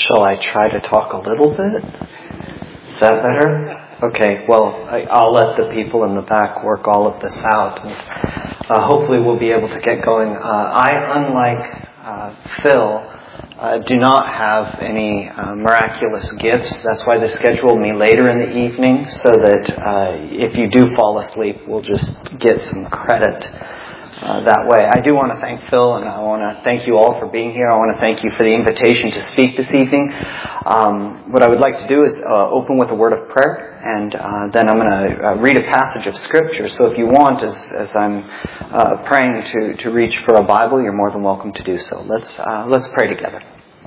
Shall I try to talk a little bit? Is that better? Okay, well, I'll let the people in the back work all of this out. And hopefully we'll be able to get going. Unlike Phil, do not have any miraculous gifts. That's why they scheduled me later in the evening, so that if you do fall asleep, we'll just get some credit that way. I do want to thank Phil, and I want to thank you all for being here. I want to thank you for the invitation to speak this evening. What I would like to do is open with a word of prayer, and then I'm going to read a passage of Scripture. So if you want, as I'm praying to reach for a Bible, you're more than welcome to do so. Let's pray together.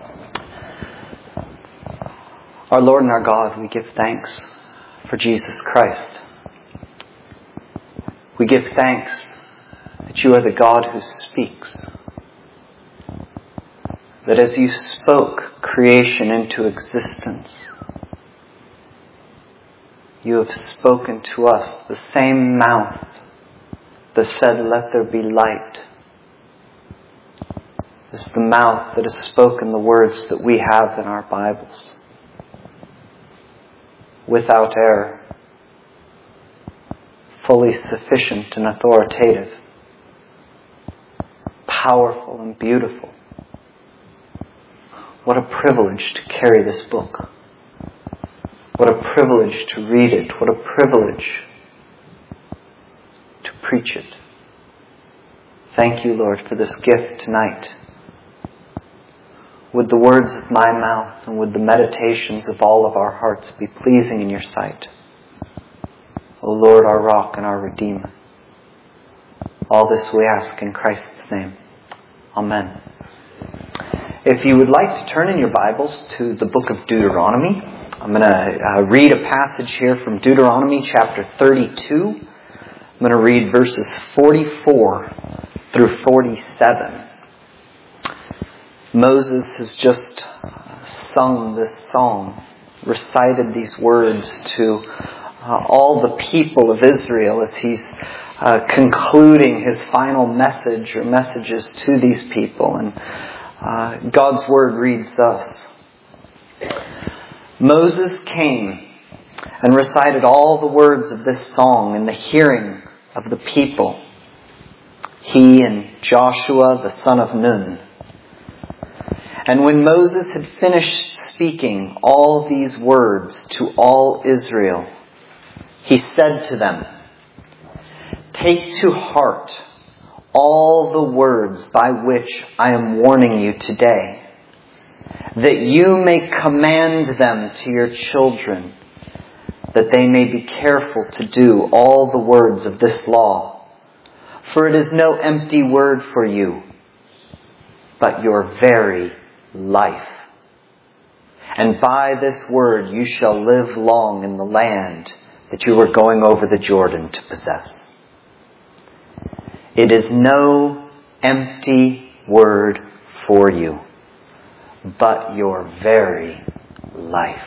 Our Lord and our God, we give thanks for Jesus Christ. We give thanks that you are the God who speaks. That as you spoke creation into existence, you have spoken to us the same mouth that said, "Let there be light," is the mouth that has spoken the words that we have in our Bibles. Without error, fully sufficient and authoritative, powerful and beautiful. What a privilege to carry this book. What a privilege to read it. What a privilege to preach it. Thank you, Lord, for this gift tonight. Would the words of my mouth and would the meditations of all of our hearts be pleasing in your sight, O Lord, our rock and our Redeemer. All this we ask in Christ's name. Amen. If you would like to turn in your Bibles to the book of Deuteronomy, I'm going to read a passage here from Deuteronomy chapter 32. I'm going to read verses 44 through 47. Moses has just sung this song, recited these words to all the people of Israel as he's concluding his final message or messages to these people. And God's word reads thus. Moses came and recited all the words of this song in the hearing of the people, he and Joshua the son of Nun. And when Moses had finished speaking all these words to all Israel, he said to them, "Take to heart all the words by which I am warning you today, that you may command them to your children, that they may be careful to do all the words of this law. For it is no empty word for you, but your very life. And by this word you shall live long in the land that you are going over the Jordan to possess." It is no empty word for you, but your very life.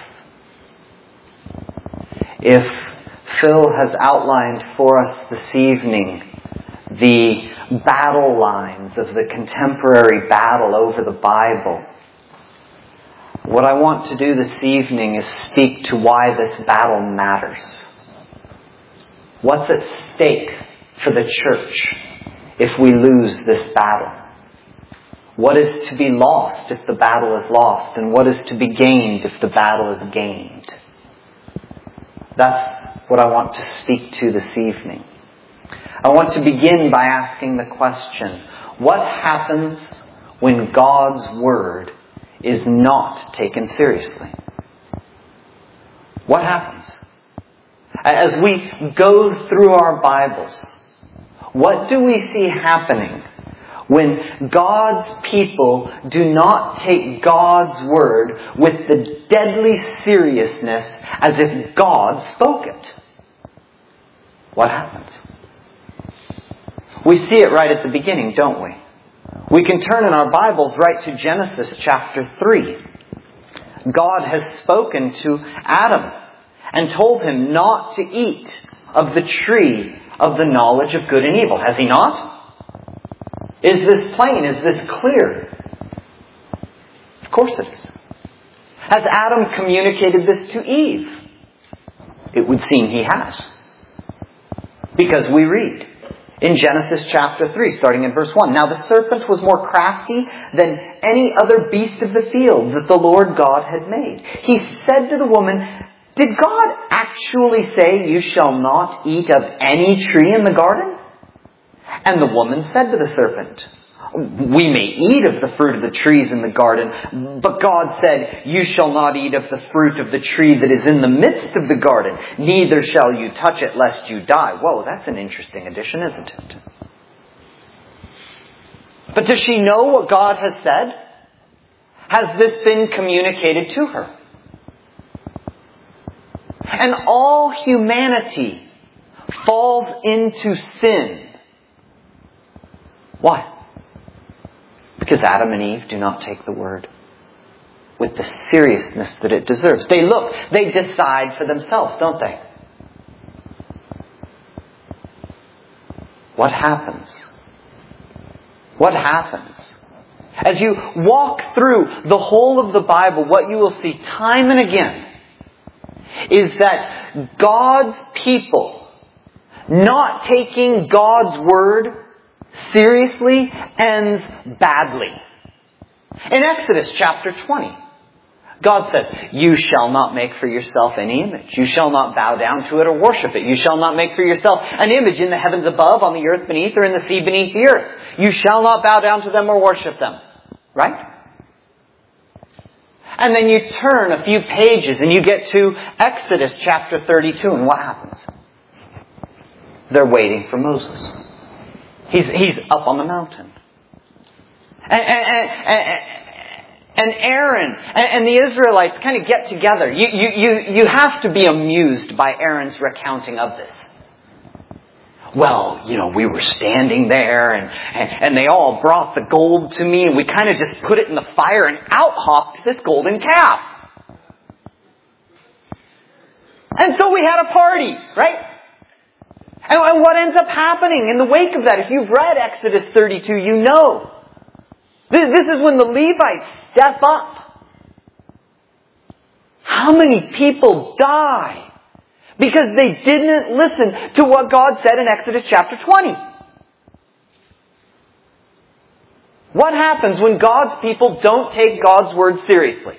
If Phil has outlined for us this evening the battle lines of the contemporary battle over the Bible, what I want to do this evening is speak to why this battle matters. What's at stake for the church if we lose this battle? What is to be lost if the battle is lost? And what is to be gained if the battle is gained? That's what I want to speak to this evening. I want to begin by asking the question, what happens when God's word is not taken seriously? What happens? As we go through our Bibles, what do we see happening when God's people do not take God's word with the deadly seriousness as if God spoke it? What happens? We see it right at the beginning, don't we? We can turn in our Bibles right to Genesis chapter 3. God has spoken to Adam and told him not to eat of the tree of the knowledge of good and evil. Has he not? Is this plain? Is this clear? Of course it is. Has Adam communicated this to Eve? It would seem he has. Because we read in Genesis chapter 3, starting in verse 1, "Now the serpent was more crafty than any other beast of the field that the Lord God had made. He said to the woman, 'Did God actually say you shall not eat of any tree in the garden?' And the woman said to the serpent, 'We may eat of the fruit of the trees in the garden, but God said, you shall not eat of the fruit of the tree that is in the midst of the garden, neither shall you touch it lest you die.'" Whoa, that's an interesting addition, isn't it? But does she know what God has said? Has this been communicated to her? And all humanity falls into sin. Why? Because Adam and Eve do not take the word with the seriousness that it deserves. They decide for themselves, don't they? What happens? What happens? As you walk through the whole of the Bible, what you will see time and again is that God's people not taking God's word seriously ends badly. In Exodus chapter 20, God says, "You shall not make for yourself any image. You shall not bow down to it or worship it. You shall not make for yourself an image in the heavens above, on the earth beneath, or in the sea beneath the earth. You shall not bow down to them or worship them." Right? And then you turn a few pages and you get to Exodus chapter 32, and what happens? They're waiting for Moses. He's up on the mountain. And Aaron and the Israelites kind of get together. You have to be amused by Aaron's recounting of this. "Well, we were standing there and they all brought the gold to me and we kind of just put it in the fire and out hopped this golden calf. And so we had a party," right? And what ends up happening in the wake of that, if you've read Exodus 32, you know. This is when the Levites step up. How many people die because they didn't listen to what God said in Exodus chapter 20? What happens when God's people don't take God's word seriously?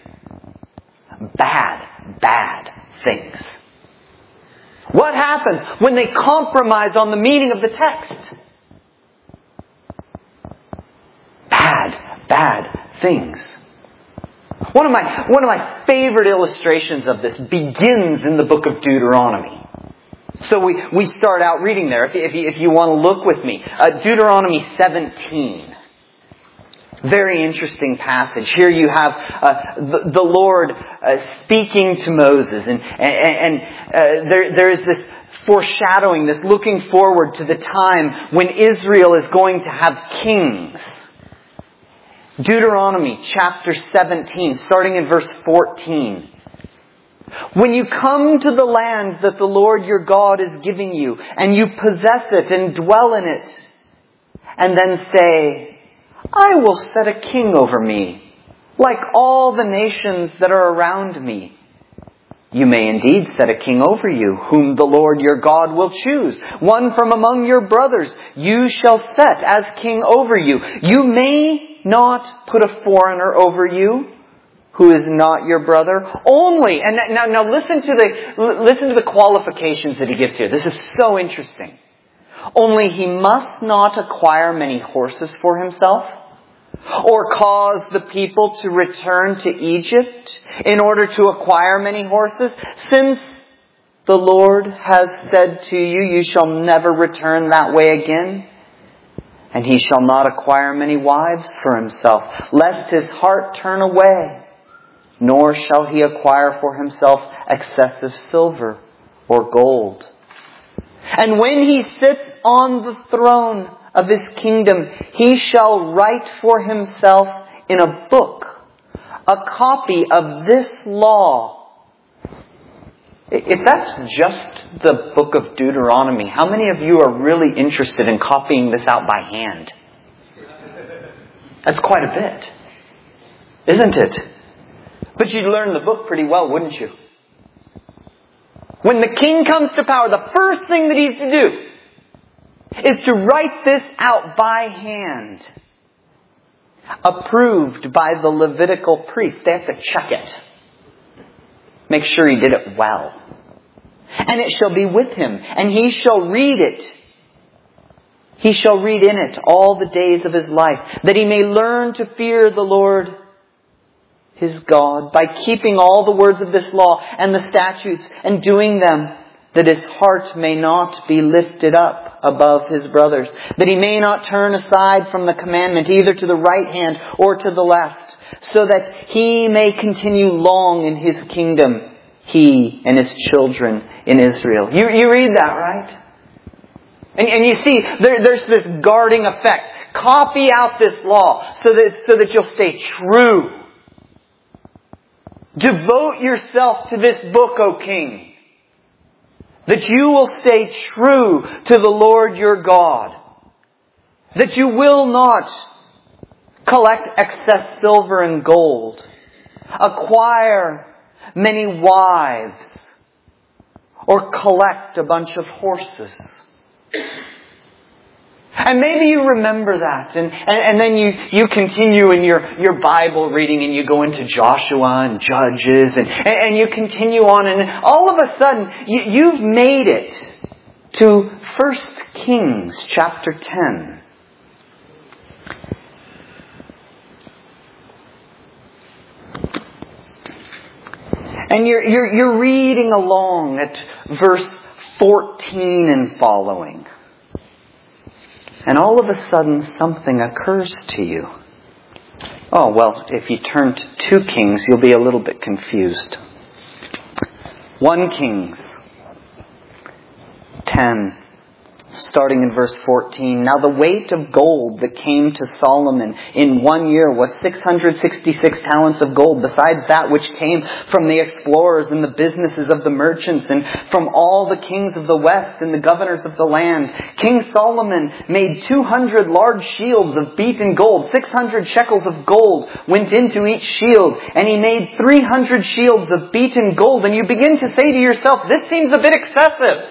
Bad things. What happens when they compromise on the meaning of the text? Bad things. One of my favorite illustrations of this begins in the book of Deuteronomy. So we start out reading there. If you want to look with me, Deuteronomy 17. Very interesting passage. Here you have the Lord speaking to Moses, and there is this foreshadowing, this looking forward to the time when Israel is going to have kings. Deuteronomy chapter 17, starting in verse 14. "When you come to the land that the Lord your God is giving you, and you possess it and dwell in it, and then say, 'I will set a king over me, like all the nations that are around me.' You may indeed set a king over you, whom the Lord your God will choose. One from among your brothers you shall set as king over you. You may not put a foreigner over you, who is not your brother. Only," and now listen to the qualifications that he gives here. This is so interesting. "Only he must not acquire many horses for himself, or cause the people to return to Egypt in order to acquire many horses, since the Lord has said to you, you shall never return that way again. And he shall not acquire many wives for himself, lest his heart turn away, nor shall he acquire for himself excessive silver or gold. And when he sits on the throne of his kingdom, he shall write for himself in a book a copy of this law." If that's just the book of Deuteronomy, how many of you are really interested in copying this out by hand? That's quite a bit, isn't it? But you'd learn the book pretty well, wouldn't you? When the king comes to power, the first thing that he's to do is to write this out by hand. Approved by the Levitical priest. They have to check it. Make sure he did it well. And it shall be with him, and he shall read it. He shall read in it all the days of his life, that he may learn to fear the Lord his God, by keeping all the words of this law and the statutes and doing them, that his heart may not be lifted up above his brothers, that he may not turn aside from the commandment either to the right hand or to the left, so that he may continue long in his kingdom, he and his children in Israel. You read that, right? And you see, there's this guarding effect. Copy out this law so that you'll stay true. Devote yourself to this book, O King, that you will stay true to the Lord your God, that you will not collect excess silver and gold, acquire many wives, or collect a bunch of horses. And maybe you remember that, and then you continue in your Bible reading, and you go into Joshua and Judges, and you continue on, and all of a sudden you've made it to 1 Kings chapter 10. And you're reading along at verse 14 and following. And all of a sudden something occurs to you. Oh, well, if you turn to 2 Kings, you'll be a little bit confused. 1 Kings 10. Starting in verse 14. Now the weight of gold that came to Solomon in 1 year was 666 talents of gold, besides that which came from the explorers and the businesses of the merchants, and from all the kings of the west and the governors of the land. King Solomon made 200 large shields of beaten gold. 600 shekels of gold went into each shield, and he made 300 shields of beaten gold. And you begin to say to yourself, this seems a bit excessive.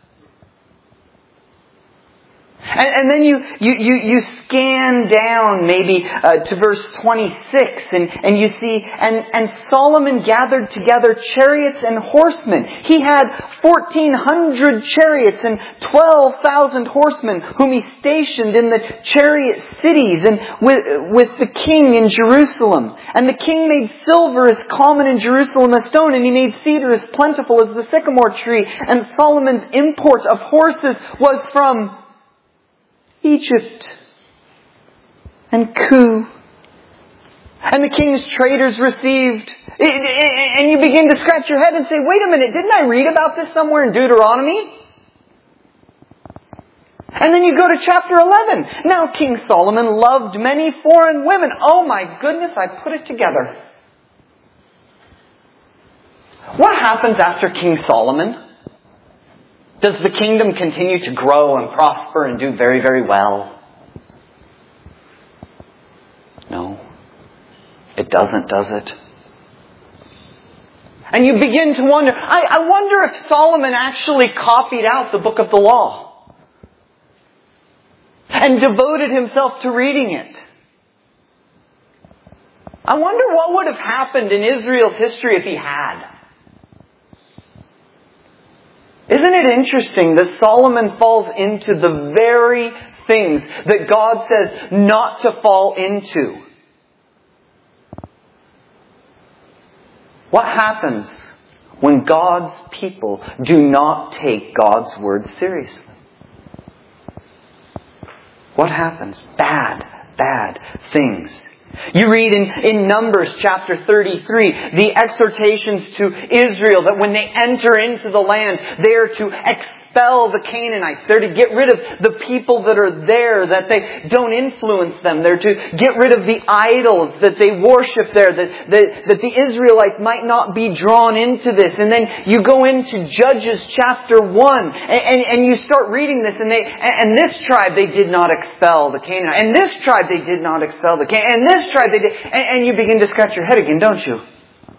And then you scan down maybe to verse 26 and you see, and Solomon gathered together chariots and horsemen. He had 1,400 chariots and 12,000 horsemen whom he stationed in the chariot cities and with the king in Jerusalem. And the king made silver as common in Jerusalem as stone, and he made cedar as plentiful as the sycamore tree. And Solomon's import of horses was from Egypt and Cu. And the king's traders received. And you begin to scratch your head and say, wait a minute, didn't I read about this somewhere in Deuteronomy? And then you go to chapter 11. Now King Solomon loved many foreign women. Oh my goodness, I put it together. What happens after King Solomon? Does the kingdom continue to grow and prosper and do very, very well? No. It doesn't, does it? And you begin to wonder, I wonder if Solomon actually copied out the book of the law and devoted himself to reading it. I wonder what would have happened in Israel's history if he had. Isn't it interesting that Solomon falls into the very things that God says not to fall into? What happens when God's people do not take God's word seriously? What happens? Bad things. You read in Numbers chapter 33, the exhortations to Israel that when they enter into the land, they are to expel the Canaanites. They're to get rid of the people that are there, that they don't influence them. They're to get rid of the idols that they worship there, that the Israelites might not be drawn into this. And then you go into Judges chapter 1 and you start reading this, and this tribe they did not expel the Canaanites. And this tribe they did not expel the Canaanites. And this tribe they did. And you begin to scratch your head again, don't you?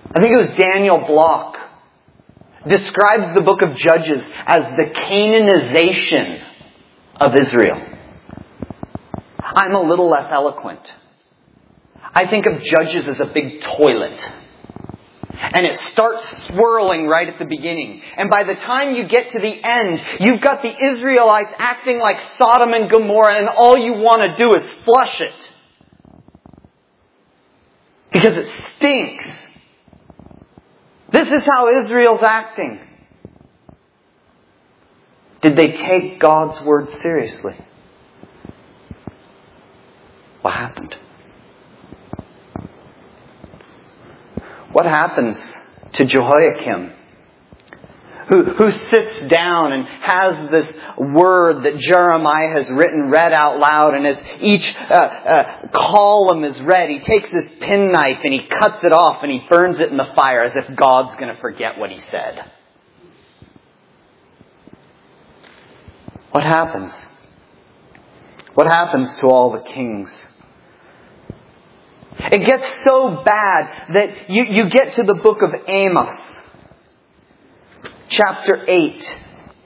I think it was Daniel Block, describes the book of Judges as the Canaanization of Israel. I'm a little less eloquent. I think of Judges as a big toilet. And it starts swirling right at the beginning. And by the time you get to the end, you've got the Israelites acting like Sodom and Gomorrah, and all you want to do is flush it. Because it stinks. This is how Israel's acting. Did they take God's word seriously? What happened? What happens to Jehoiakim, who sits down and has this word that Jeremiah has written read out loud, and as each column is read, he takes this penknife and he cuts it off and he burns it in the fire as if God's going to forget what he said? What happens? What happens to all the kings? It gets so bad that you get to the book of Amos, chapter 8.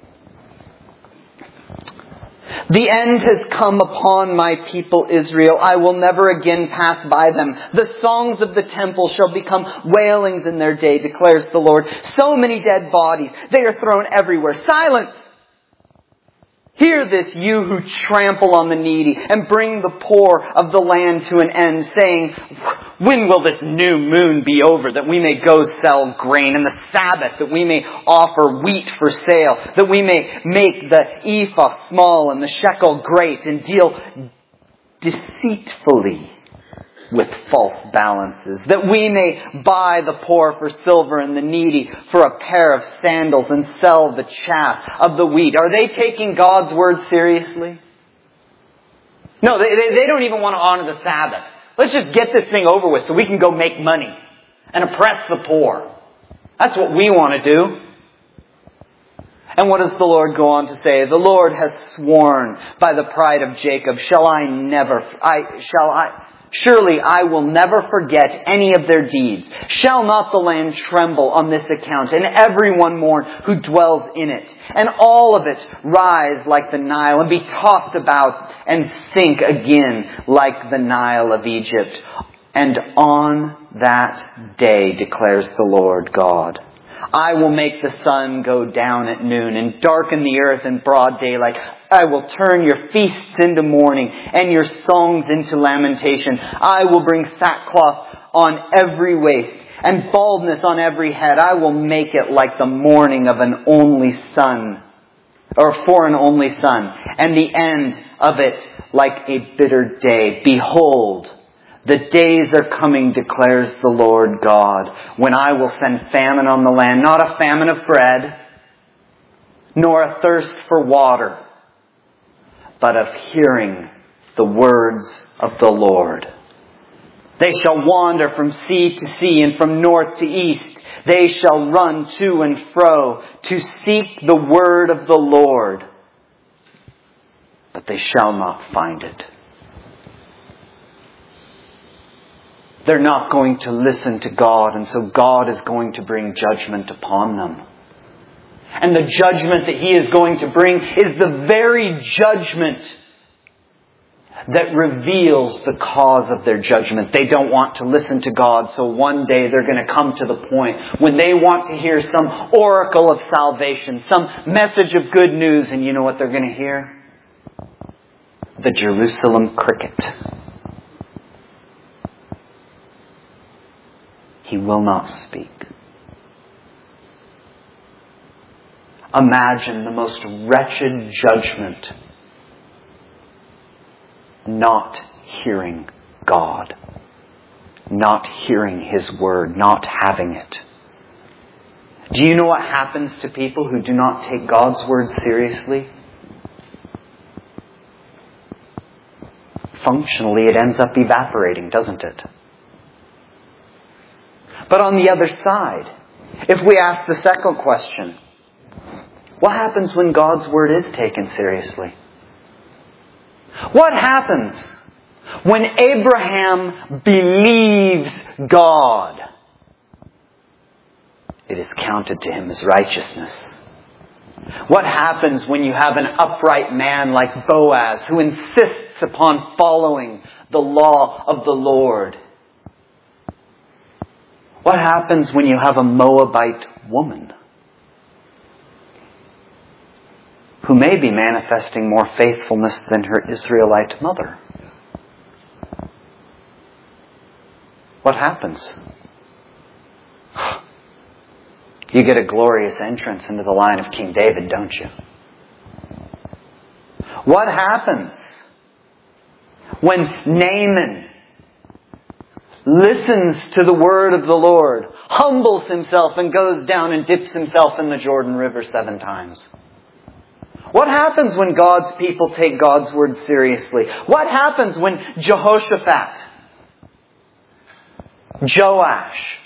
The end has come upon my people Israel. I will never again pass by them. The songs of the temple shall become wailings in their day, declares the Lord. So many dead bodies. They are thrown everywhere. Silence! Hear this, you who trample on the needy and bring the poor of the land to an end, saying, when will this new moon be over, that we may go sell grain, and the Sabbath, that we may offer wheat for sale, that we may make the ephah small and the shekel great, and deal deceitfully with false balances, that we may buy the poor for silver and the needy for a pair of sandals, and sell the chaff of the wheat. Are they taking God's word seriously? No, they don't even want to honor the Sabbath. Let's just get this thing over with so we can go make money and oppress the poor. That's what we want to do. And what does the Lord go on to say? The Lord has sworn by the pride of Jacob, surely I will never forget any of their deeds. Shall not the land tremble on this account, and everyone mourn who dwells in it, and all of it rise like the Nile, and be tossed about and sink again like the Nile of Egypt? And on that day, declares the Lord God, I will make the sun go down at noon and darken the earth in broad daylight. I will turn your feasts into mourning and your songs into lamentation. I will bring sackcloth on every waist and baldness on every head. I will make it like the mourning of an only son, or for an only son, and the end of it like a bitter day. Behold, the days are coming, declares the Lord God, when I will send famine on the land, not a famine of bread, nor a thirst for water, but of hearing the words of the Lord. They shall wander from sea to sea and from north to east. They shall run to and fro to seek the word of the Lord, but they shall not find it. They're not going to listen to God, and so God is going to bring judgment upon them. And the judgment that He is going to bring is the very judgment that reveals the cause of their judgment. They don't want to listen to God, so one day they're going to come to the point when they want to hear some oracle of salvation, some message of good news, and you know what they're going to hear? The Jerusalem cricket. He will not speak. Imagine the most wretched judgment. Not hearing God. Not hearing His word. Not having it. Do you know what happens to people who do not take God's word seriously? Functionally, it ends up evaporating, doesn't it? But on the other side, if we ask the second question, what happens when God's word is taken seriously? What happens when Abraham believes God? it is counted to him as righteousness. What happens when you have an upright man like Boaz who insists upon following the law of the Lord? What happens when you have a Moabite woman who may be manifesting more faithfulness than her Israelite mother? What happens? You get a glorious entrance into the line of King David, don't you? What happens when Naaman listens to the word of the Lord, humbles himself and goes down and dips himself in the Jordan River 7 times? What happens when God's people take God's word seriously? What happens when Jehoshaphat, Joash,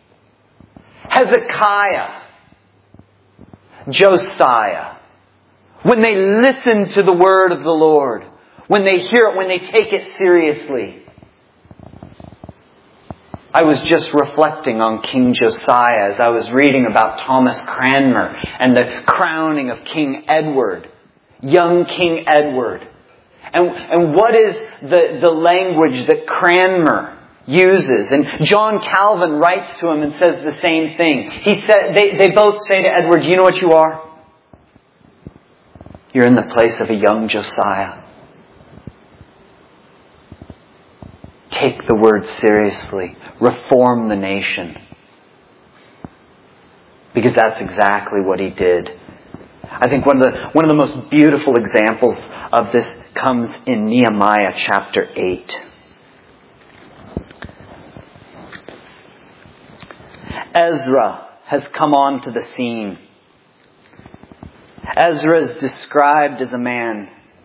Hezekiah, Josiah, when they listen to the word of the Lord, when they hear it, when they take it seriously? I was just reflecting on King Josiah as I was reading about Thomas Cranmer and the crowning of King Edward, young King Edward. And what is the language that Cranmer uses? And John Calvin writes to him and says the same thing. He said, they both say to Edward, you know what you are? You're in the place of a young Josiah. Take the word seriously. Reform the nation. Because that's exactly what he did. I think one of the most beautiful examples of this comes in Nehemiah chapter 8. Ezra has come onto the scene. Ezra is described as a man.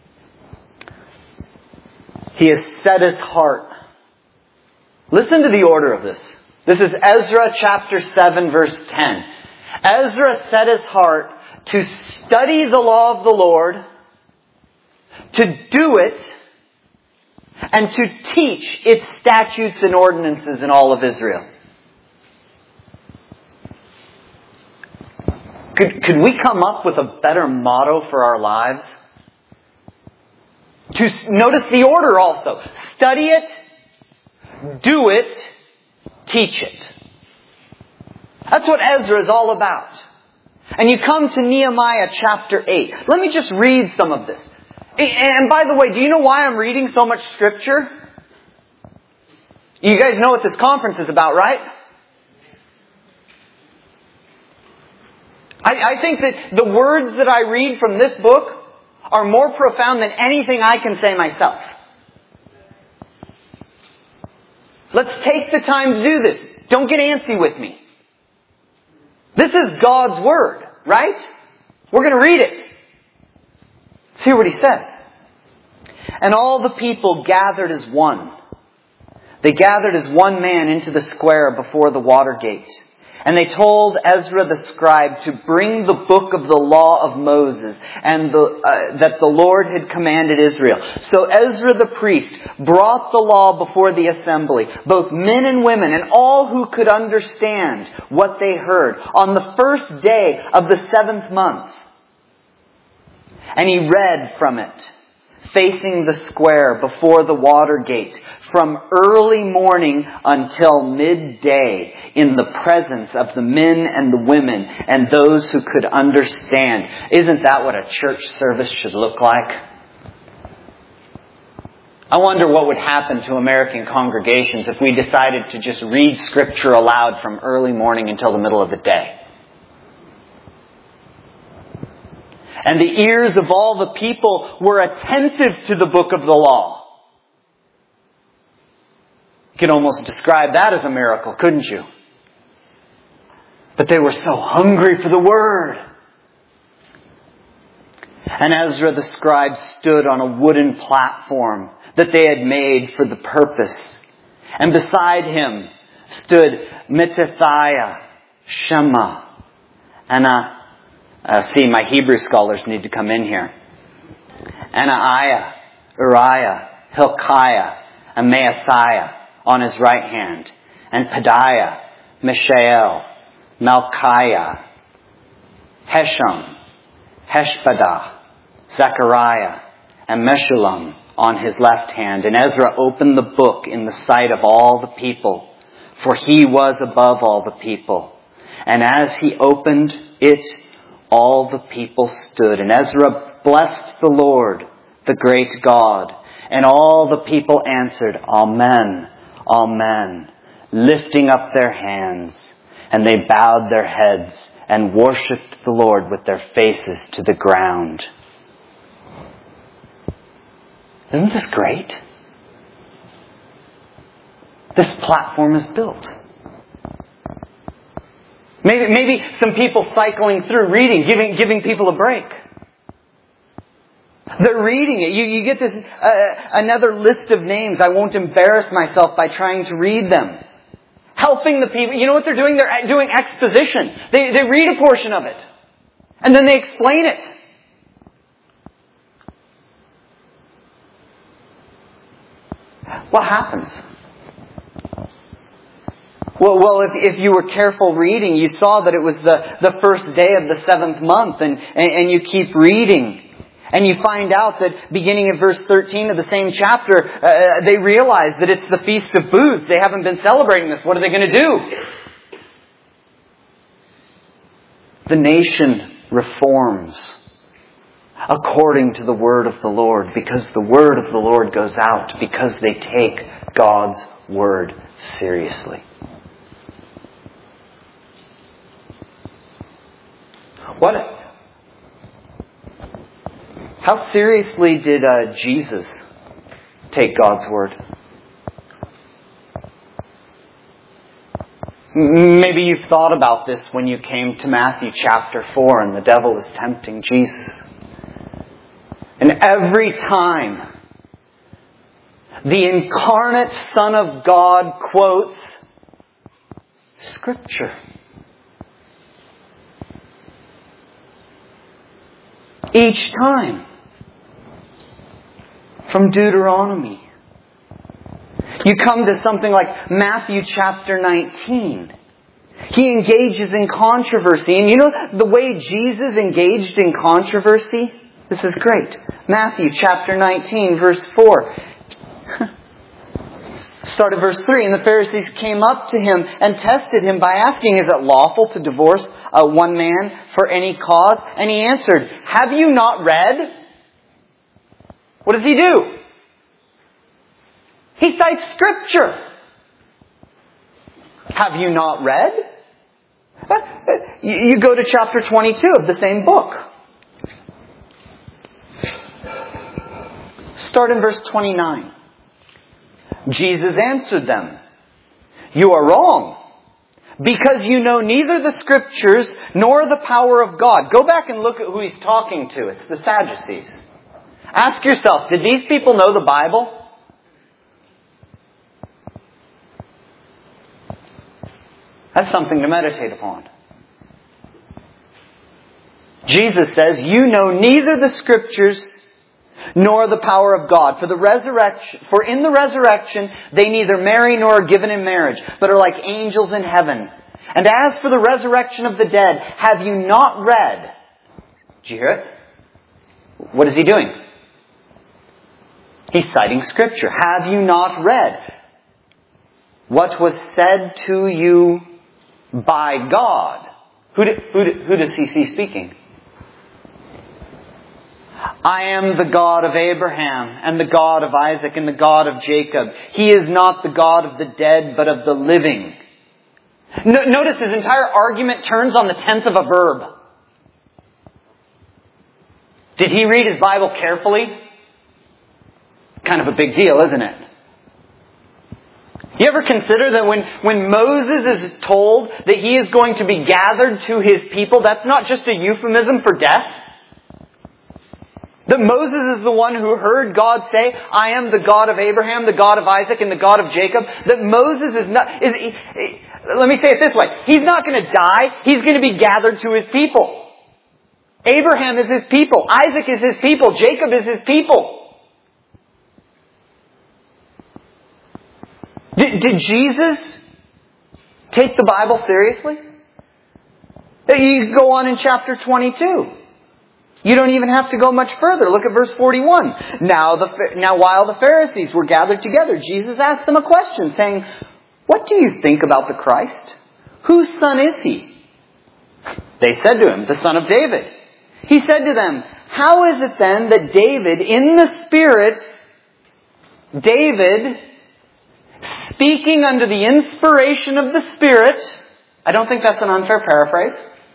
He has set his heart. Listen to the order of this. This is Ezra chapter 7 verse 10. Ezra set his heart to study the law of the Lord, to do it, and to teach its statutes and ordinances in all of Israel. Could we come up with a better motto for our lives? Notice the order also. Study it, do it, teach it. That's what Ezra is all about. And you come to Nehemiah chapter 8. Let me just read some of this. And by the way, do you know why I'm reading so much scripture? You guys know what this conference is about, right? I think that the words that I read from this book are more profound than anything I can say myself. Let's take the time to do this. Don't get antsy with me. This is God's Word, right? We're going to read it. Let's hear what he says. And all the people gathered as one. They gathered as one man into the square before the water gate. And they told Ezra the scribe to bring the book of the law of Moses and that the Lord had commanded Israel. So Ezra the priest brought the law before the assembly, both men and women, and all who could understand what they heard, on the first day of the 7th month. And he read from it, facing the square before the water gate, from early morning until midday, in the presence of the men and the women and those who could understand. Isn't that what a church service should look like? I wonder what would happen to American congregations if we decided to just read Scripture aloud from early morning until the middle of the day. And the ears of all the people were attentive to the book of the law. You could almost describe that as a miracle, couldn't you? But they were so hungry for the Word. And Ezra the scribe stood on a wooden platform that they had made for the purpose. And beside him stood Mattithiah, Shema, and my Hebrew scholars need to come in here. Anaiah, Uriah, Hilkiah, and Maaseiah on his right hand, and Pedaiah, Mishael, Malchiah, Hesham, Heshbadah, Zechariah, and Meshullam on his left hand. And Ezra opened the book in the sight of all the people, for he was above all the people. And as he opened it, all the people stood. And Ezra blessed the Lord, the great God. And all the people answered, Amen, Amen, lifting up their hands. And they bowed their heads and worshipped the Lord with their faces to the ground. Isn't this great? This platform is built. Maybe some people cycling through reading, giving people a break. They're reading it. You get this another list of names. I won't embarrass myself by trying to read them. Helping the people. You know what they're doing? They're doing exposition. They read a portion of it. And then they explain it. What happens? Well, if you were careful reading, you saw that it was the first day of the 7th month, and you keep reading. And you find out that beginning of verse 13 of the same chapter, they realize that it's the Feast of Booths. They haven't been celebrating this. What are they going to do? The nation reforms according to the word of the Lord, because the word of the Lord goes out, because they take God's word seriously. How seriously did Jesus take God's word? Maybe you've thought about this when you came to Matthew chapter 4 and the devil is tempting Jesus. And every time the incarnate Son of God quotes Scripture, each time from Deuteronomy, you come to something like Matthew chapter 19. He engages in controversy. And you know the way Jesus engaged in controversy? This is great. Matthew chapter 19, verse 4. Start at verse 3. And the Pharisees came up to him and tested him by asking, is it lawful to divorce one man for any cause? And he answered, have you not read? What does he do? He cites Scripture. Have you not read? You go to chapter 22 of the same book. Start in verse 29. Jesus answered them, you are wrong, because you know neither the Scriptures nor the power of God. Go back and look at who he's talking to. It's the Sadducees. Ask yourself, did these people know the Bible? That's something to meditate upon. Jesus says, you know neither the Scriptures nor the power of God. For in the resurrection they neither marry nor are given in marriage, but are like angels in heaven. And as for the resurrection of the dead, have you not read? Did you hear it? What is he doing? He's citing Scripture. Have you not read what was said to you by God? Who does he see speaking? I am the God of Abraham and the God of Isaac and the God of Jacob. He is not the God of the dead, but of the living. Notice his entire argument turns on the tense of a verb. Did he read his Bible carefully? Kind of a big deal, isn't it? You ever consider that when Moses is told that he is going to be gathered to his people, that's not just a euphemism for death? That Moses is the one who heard God say, I am the God of Abraham, the God of Isaac, and the God of Jacob. That Moses is not... let me say it this way. He's not going to die. He's going to be gathered to his people. Abraham is his people. Isaac is his people. Jacob is his people. Did Jesus take the Bible seriously? You go on in chapter 22. You don't even have to go much further. Look at verse 41. Now while the Pharisees were gathered together, Jesus asked them a question, saying, "What do you think about the Christ? Whose son is he?" They said to him, "The son of David." He said to them, "How is it then that David, in the Spirit, David, speaking under the inspiration of the Spirit," I don't think that's an unfair paraphrase,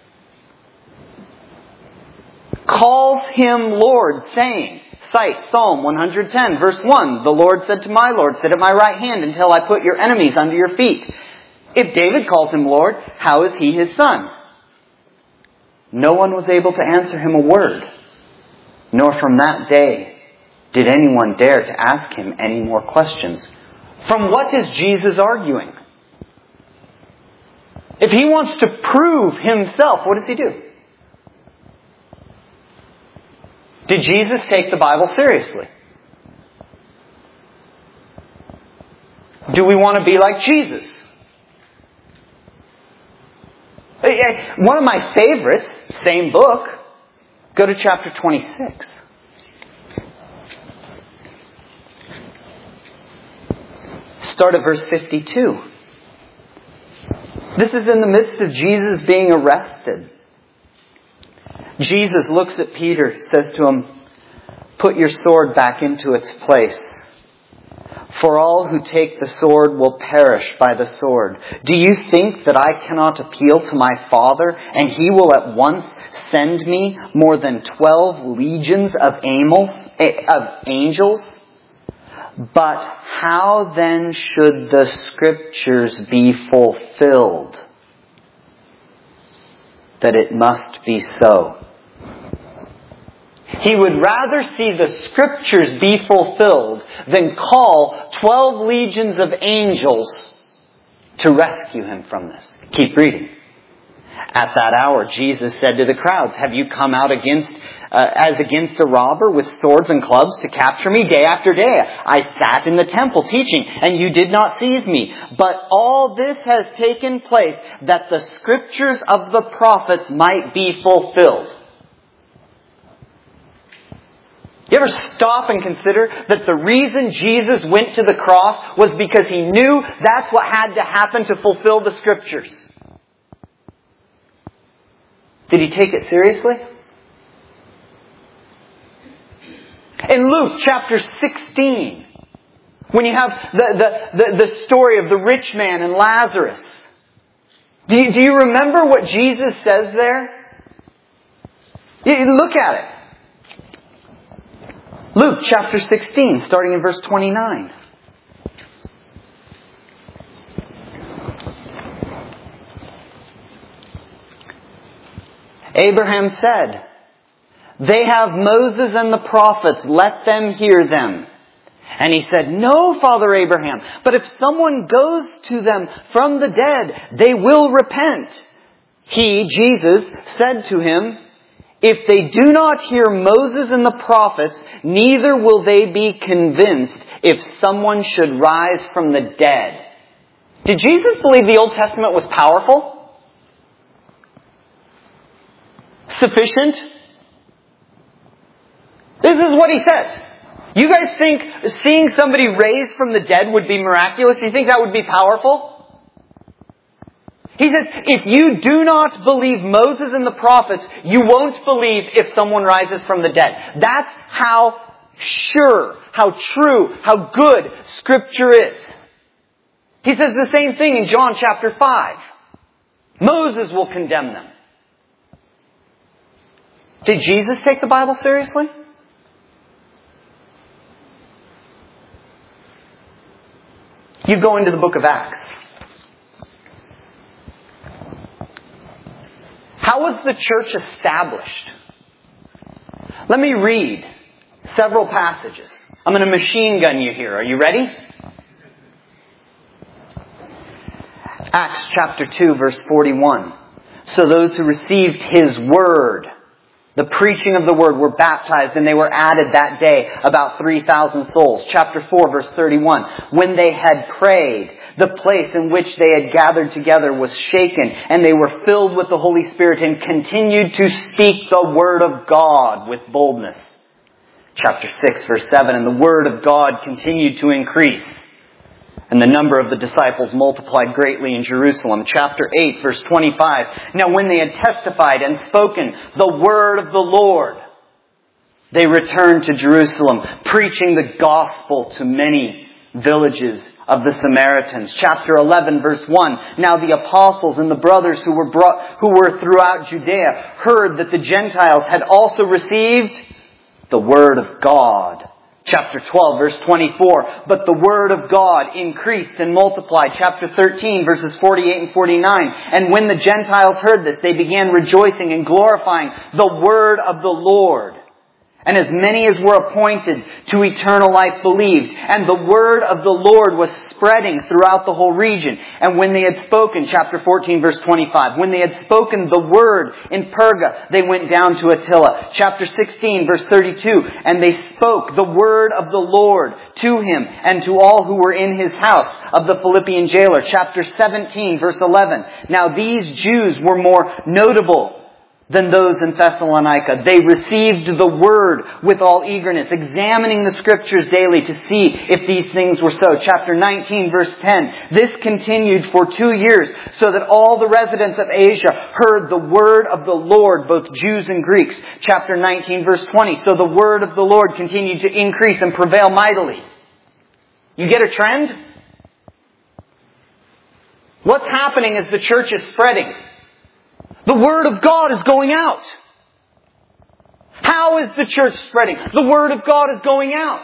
"calls him Lord, saying," cite Psalm 110, verse 1, "The Lord said to my Lord, sit at my right hand until I put your enemies under your feet." If David calls him Lord, how is he his son? No one was able to answer him a word, nor from that day did anyone dare to ask him any more questions. From what is Jesus arguing? If he wants to prove himself, what does he do? Did Jesus take the Bible seriously? Do we want to be like Jesus? One of my favorites, same book, go to chapter 26. Start at verse 52. This is in the midst of Jesus being arrested. Jesus looks at Peter, says to him, "Put your sword back into its place. For all who take the sword will perish by the sword. Do you think that I cannot appeal to my Father, and He will at once send me more than 12 legions of angels? But how then should the Scriptures be fulfilled that it must be so?" He would rather see the Scriptures be fulfilled than call 12 legions of angels to rescue him from this. Keep reading. At that hour, Jesus said to the crowds, "Have you come out as against a robber with swords and clubs to capture me? Day after day I sat in the temple teaching, and you did not seize me. But all this has taken place that the Scriptures of the prophets might be fulfilled." You ever stop and consider that the reason Jesus went to the cross was because He knew that's what had to happen to fulfill the Scriptures? Did He take it seriously? In Luke chapter 16, when you have the story of the rich man and Lazarus, do you remember what Jesus says there? You look at it. Luke chapter 16, starting in verse 29. Abraham said, "They have Moses and the prophets, let them hear them." And he said, "No, Father Abraham, but if someone goes to them from the dead, they will repent." He, Jesus, said to him, "If they do not hear Moses and the prophets, neither will they be convinced if someone should rise from the dead." Did Jesus believe the Old Testament was powerful? Sufficient? This is what He says. You guys think seeing somebody raised from the dead would be miraculous? You think that would be powerful? He says, if you do not believe Moses and the prophets, you won't believe if someone rises from the dead. That's how sure, how true, how good Scripture is. He says the same thing in John chapter 5. Moses will condemn them. Did Jesus take the Bible seriously? You go into the book of Acts. How was the church established? Let me read several passages. I'm going to machine gun you here. Are you ready? Acts chapter 2, verse 41. So those who received His word The preaching of the word were baptized and they were added that day, about 3,000 souls. Chapter 4, verse 31. When they had prayed, the place in which they had gathered together was shaken, and they were filled with the Holy Spirit and continued to speak the word of God with boldness. Chapter 6, verse 7. And the word of God continued to increase, and the number of the disciples multiplied greatly in Jerusalem. Chapter 8, verse 25. Now when they had testified and spoken the word of the Lord, they returned to Jerusalem, preaching the gospel to many villages of the Samaritans. Chapter 11, verse 1. Now the apostles and the brothers who were throughout Judea heard that the Gentiles had also received the word of God. Chapter 12, verse 24. But the word of God increased and multiplied. Chapter 13, verses 48 and 49. And when the Gentiles heard this, they began rejoicing and glorifying the word of the Lord. And as many as were appointed to eternal life believed. And the word of the Lord was spreading throughout the whole region. And when they had spoken, chapter 14, verse 25, when they had spoken the word in Perga, they went down to Attila. Chapter 16, verse 32, and they spoke the word of the Lord to him and to all who were in his house of the Philippian jailer. Chapter 17, verse 11, now these Jews were more notable than those in Thessalonica. They received the word with all eagerness, examining the scriptures daily to see if these things were so. Chapter 19, verse 10. This continued for 2 years, so that all the residents of Asia heard the word of the Lord, both Jews and Greeks. Chapter 19, verse 20. So the word of the Lord continued to increase and prevail mightily. You get a trend? What's happening as the church is spreading? The word of God is going out. How is the church spreading? The word of God is going out.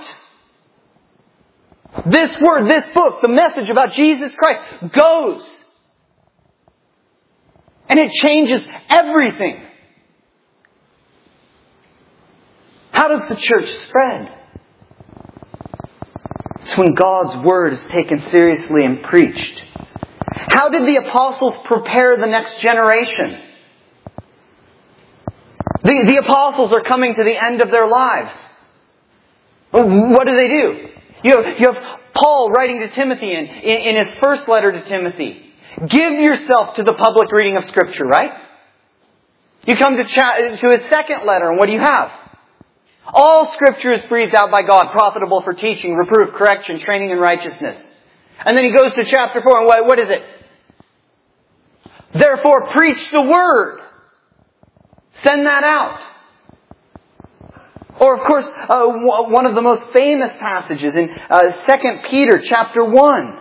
This word, this book, the message about Jesus Christ goes. And it changes everything. How does the church spread? It's when God's word is taken seriously and preached. How did the apostles prepare the next generation? The apostles are coming to the end of their lives. What do? You have Paul writing to Timothy in his first letter to Timothy. Give yourself to the public reading of Scripture, right? You come to his second letter, and what do you have? All Scripture is breathed out by God, profitable for teaching, reproof, correction, training in righteousness. And then he goes to chapter 4, and what is it? Therefore, preach the word. Send that out. Or, of course, one of the most famous passages in 2 Peter chapter 1.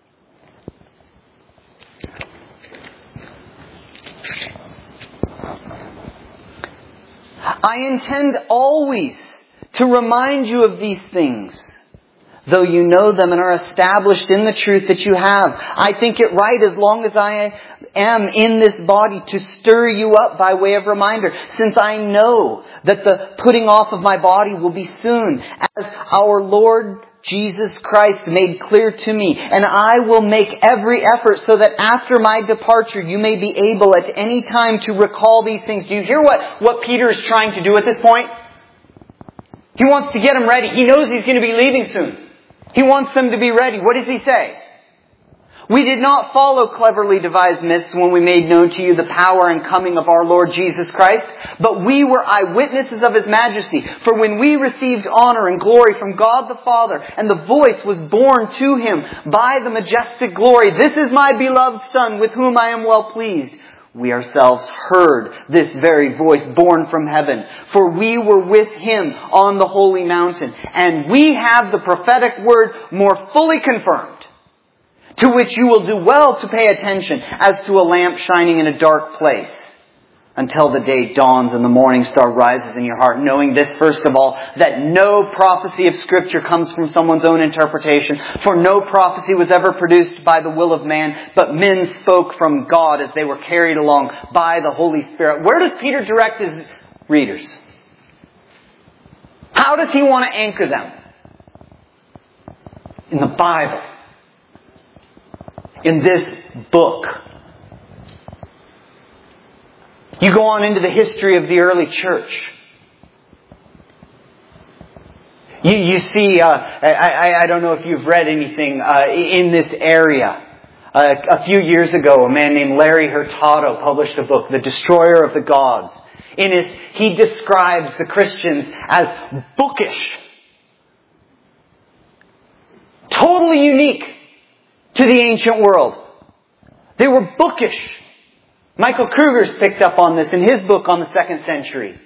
I intend always to remind you of these things, though you know them and are established in the truth that you have. I think it right, as long as I am in this body, to stir you up by way of reminder, since I know that the putting off of my body will be soon, as our Lord Jesus Christ made clear to me. And I will make every effort so that after my departure you may be able at any time to recall these things. Do you hear what Peter is trying to do at this point? He wants to get them ready. He knows he's going to be leaving soon. He wants them to be ready. What does he say? We did not follow cleverly devised myths when we made known to you the power and coming of our Lord Jesus Christ, but we were eyewitnesses of His majesty. For when we received honor and glory from God the Father, and the voice was borne to Him by the majestic glory, "This is my beloved Son, with whom I am well pleased," we ourselves heard this very voice borne from heaven. For we were with Him on the holy mountain, and we have the prophetic word more fully confirmed, to which you will do well to pay attention, as to a lamp shining in a dark place, until the day dawns and the morning star rises in your heart. Knowing this, first of all, that no prophecy of Scripture comes from someone's own interpretation. For no prophecy was ever produced by the will of man, but men spoke from God as they were carried along by the Holy Spirit. Where does Peter direct his readers? How does he want to anchor them? In the Bible. In this book. You go on into the history of the early church. You see, I don't know if you've read anything in this area. A few years ago, a man named Larry Hurtado published a book, The Destroyer of the Gods. In it, he describes the Christians as bookish. Totally unique to the ancient world. They were bookish. Michael Kruger's picked up on this in his book on the 2nd century.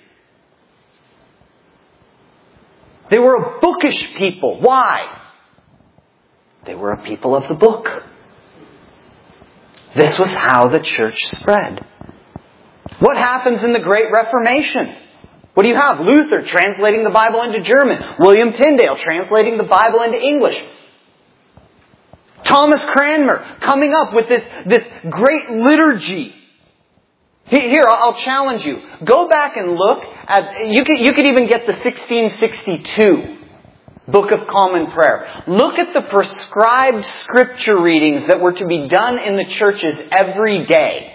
They were a bookish people. Why? They were a people of the book. This was how the church spread. What happens in the Great Reformation? What do you have? Luther translating the Bible into German. William Tyndale translating the Bible into English. Thomas Cranmer coming up with this great liturgy. Here, I'll challenge you. Go back and look at, you could even get the 1662 Book of Common Prayer. Look at the prescribed scripture readings that were to be done in the churches every day.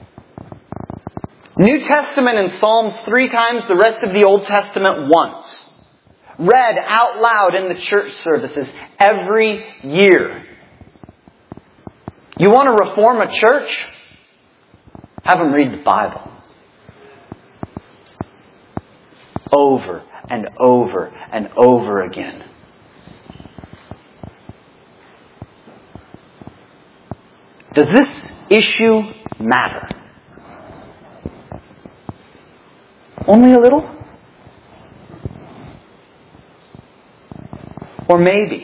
New Testament and Psalms 3 times, the rest of the Old Testament once. Read out loud in the church services every year. You want to reform a church? Have them read the Bible. Over and over and over again. Does this issue matter? Only a little? Or maybe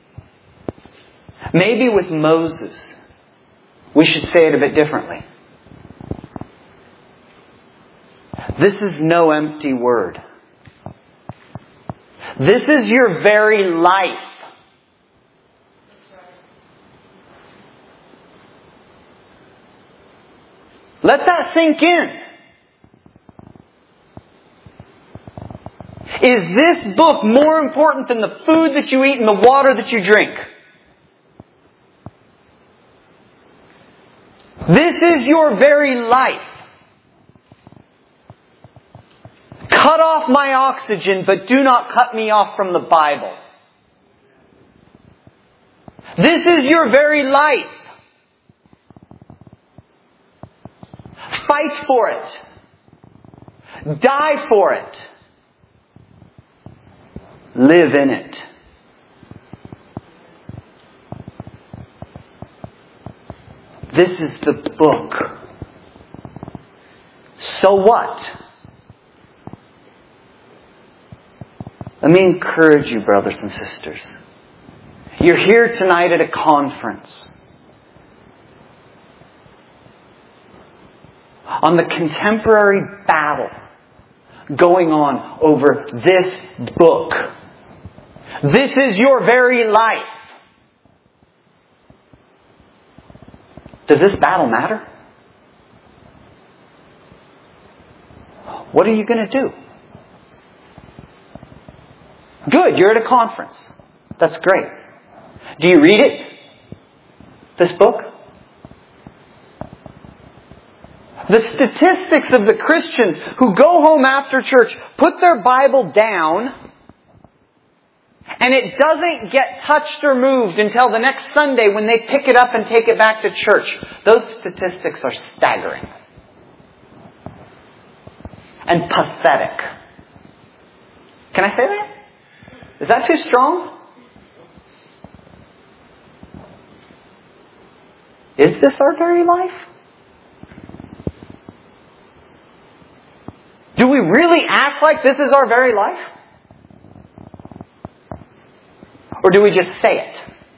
with Moses, we should say it a bit differently. This is no empty word. This is your very life. Let that sink in. Is this book more important than the food that you eat and the water that you drink? This is your very life. Cut off my oxygen, but do not cut me off from the Bible. This is your very life. Fight for it. Die for it. Live in it. This is the book. So what? Let me encourage you, brothers and sisters. You're here tonight at a conference on the contemporary battle going on over this book. This is your very life. Does this battle matter? What are you going to do? Good, you're at a conference. That's great. Do you read it? This book? The statistics of the Christians who go home after church, put their Bible down, and it doesn't get touched or moved until the next Sunday when they pick it up and take it back to church. Those statistics are staggering. And pathetic. Can I say that? Is that too strong? Is this our very life? Do we really act like this is our very life? Or do we just say it?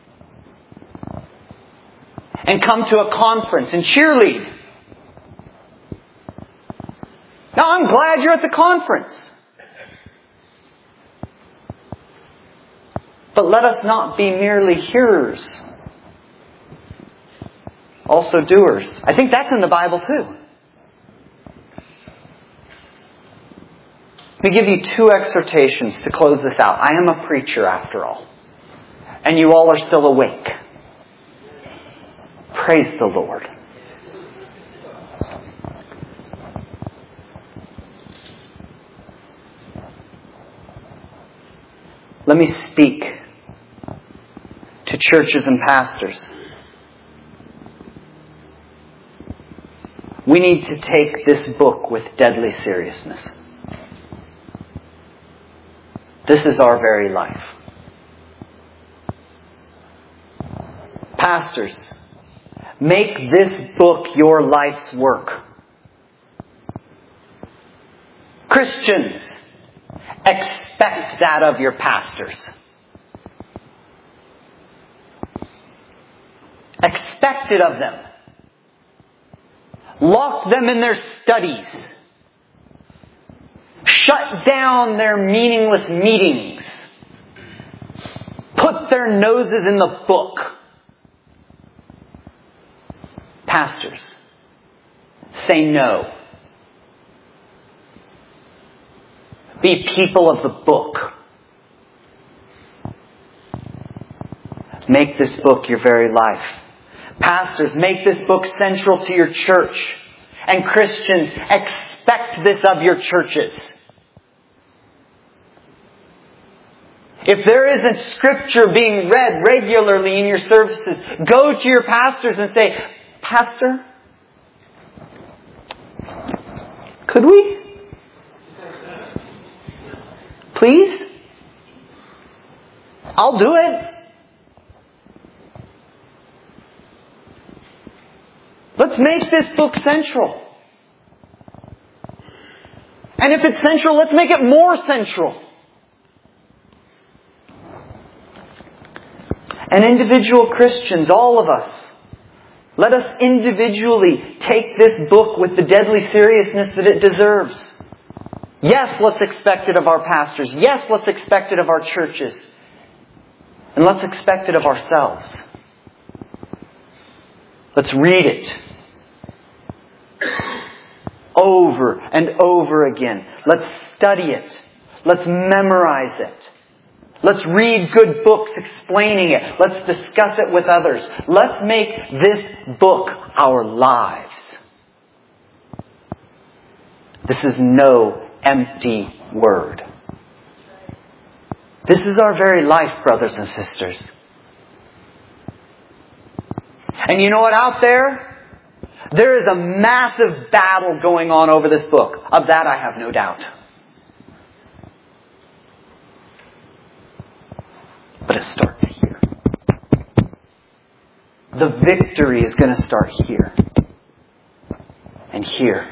And come to a conference and cheerlead? Now, I'm glad you're at the conference. But let us not be merely hearers. Also doers. I think that's in the Bible too. Let me give you 2 exhortations to close this out. I am a preacher after all. And you all are still awake. Praise the Lord. speak to churches and pastors. We need to take this book with deadly seriousness. This is our very life. Pastors, make this book your life's work. Christians, expect that of your pastors. Expect it of them. Lock them in their studies. Shut down their meaningless meetings. Put their noses in the book. Pastors, say no. Be people of the book. Make this book your very life. Pastors, make this book central to your church. And Christians, expect this of your churches. If there isn't Scripture being read regularly in your services, go to your pastors and say, Pastor, could we? Please? I'll do it. Let's make this book central. And if it's central, let's make it more central. And individual Christians, all of us, let us individually take this book with the deadly seriousness that it deserves. Yes, let's expect it of our pastors. Yes, let's expect it of our churches. And let's expect it of ourselves. Let's read it over and over again. Let's study it. Let's memorize it. Let's read good books explaining it. Let's discuss it with others. Let's make this book our lives. This is no empty word. This is our very life, brothers and sisters. And you know what? Out there is a massive battle going on over this book. Of that I have no doubt. But it starts here. The victory is going to start here. And here.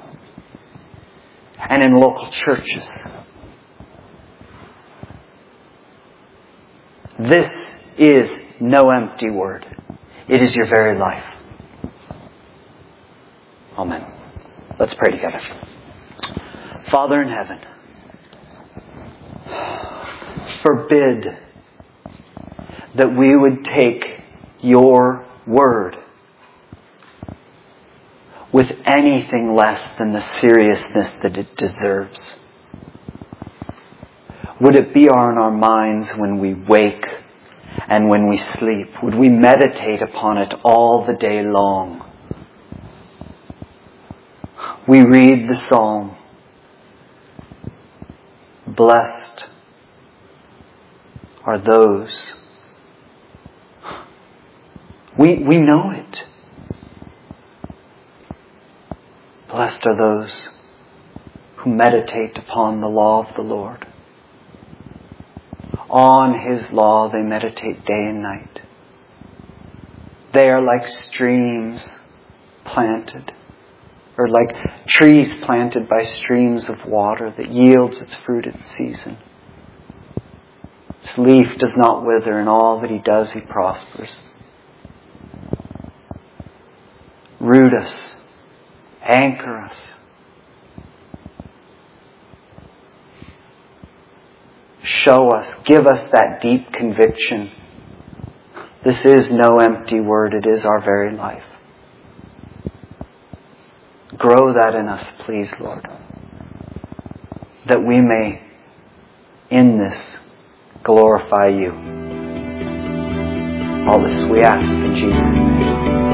And in local churches. This is no empty word. It is your very life. Amen. Let's pray together. Father in heaven, forbid that we would take your word with anything less than the seriousness that it deserves. Would it be on our minds when we wake and when we sleep? Would we meditate upon it all the day long? We read the psalm, blessed are those. We know it. Blessed are those who meditate upon the law of the Lord. On His law they meditate day and night. They are like streams planted, or like trees planted by streams of water that yields its fruit in season. Its leaf does not wither, and all that He does, He prospers. Root us. Anchor us. Show us. Give us that deep conviction. This is no empty word. It is our very life. Grow that in us, please, Lord. That we may, in this, glorify You. All this we ask in Jesus' name.